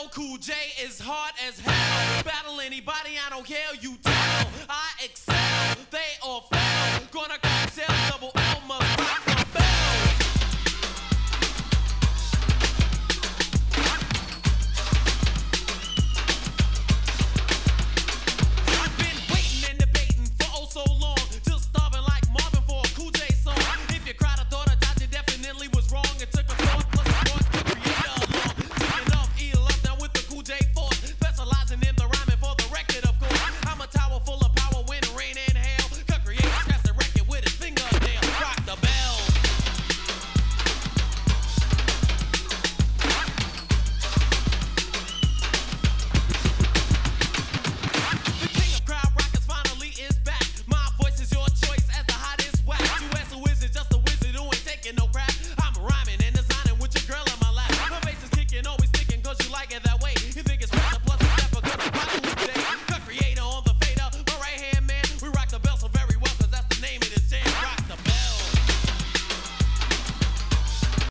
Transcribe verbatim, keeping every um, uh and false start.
L Cool J is hard as hell. Battle anybody, I don't care, you tell. I excel, they all fail. Gonna crack sales, double